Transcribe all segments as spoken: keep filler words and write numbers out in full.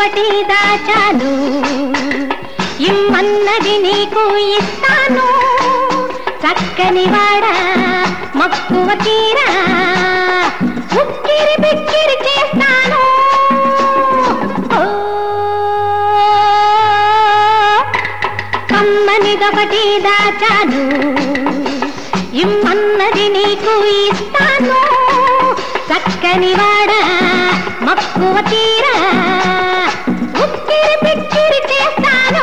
కమ్మనిదొకటి దాచాను, ఇమ్మన్నది నీకు ఇస్తాను. చక్కని వాడా మక్కువ తీరా ఉక్కిరి బిక్కిరి చేస్తాను. కమ్మనిదొకటి దాచాను, ఇమ్మన్నది నీకు ఇస్తాను. చక్కని వాడా మక్కువ తీరా ఉక్కిరి బిక్కిరి చేస్తాను.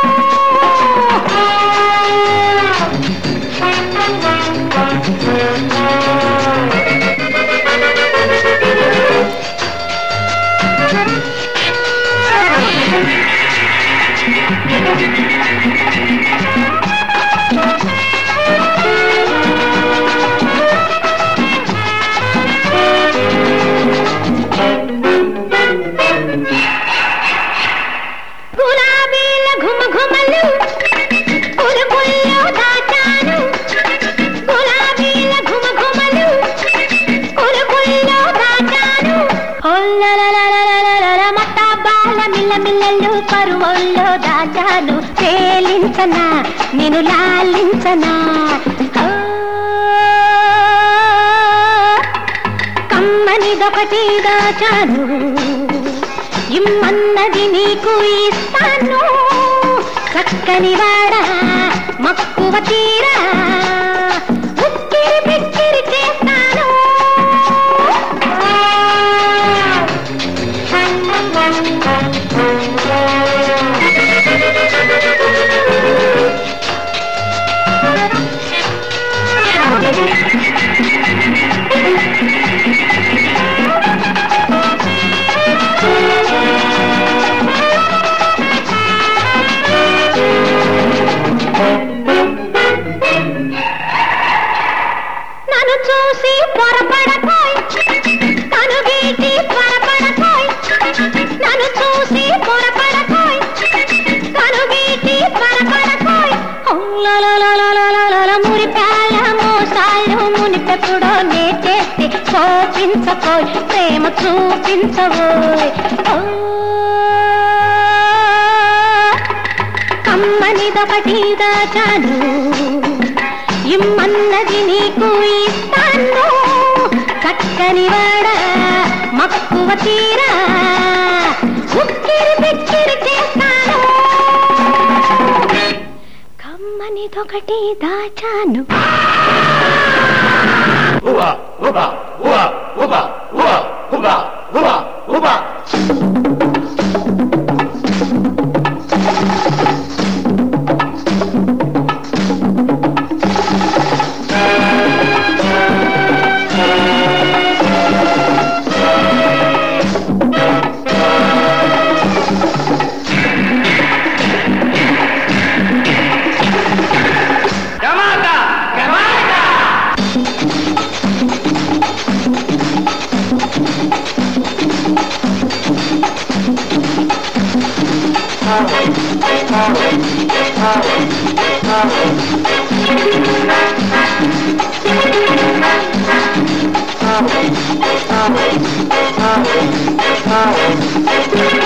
గులాబీల ఘుమఘుమలు పురుగుల్లో దాచాను, గులాబీల ఘుమఘుమలు పురుగుల్లో దాచాను. మతాబాల మిల్లమిల్లలు పరువుల్లో దాచాను. పేలించనా నేను లాలించనా, కమ్మనిదొకటి దాచాను, ఇమ్మన్నది నీకు ఇస్తాను. చక్కని వాడా మక్కువ తీరా ఉక్కిరి బిక్కిరి చేస్తాను. నన్ను చూసి పొరపడకోయ్, తను వీటి త్వరపడకోయ్. నన్ను చూసి పొరపడకోయ్, తను వీటి త్వరపడకోయ్. మురిపాల మోసాలు మునిపెప్పుడో నే చేస్తే కోపించకోయ్, ప్రేమ చూపించవోయ్. కమ్మనిదొకటి దాచాను, ఇమ్మన్నది నీకు ఇస్తాను. చక్కని వాడా మక్కువ తీరా ఉక్కిరి బిక్కిరి చేస్తాను. కమ్మనిదొకటి దాచాను. ఉబా ఉబా ఉబా ఉబా ఉబా ఉబా ఉబా ఉబా Oh,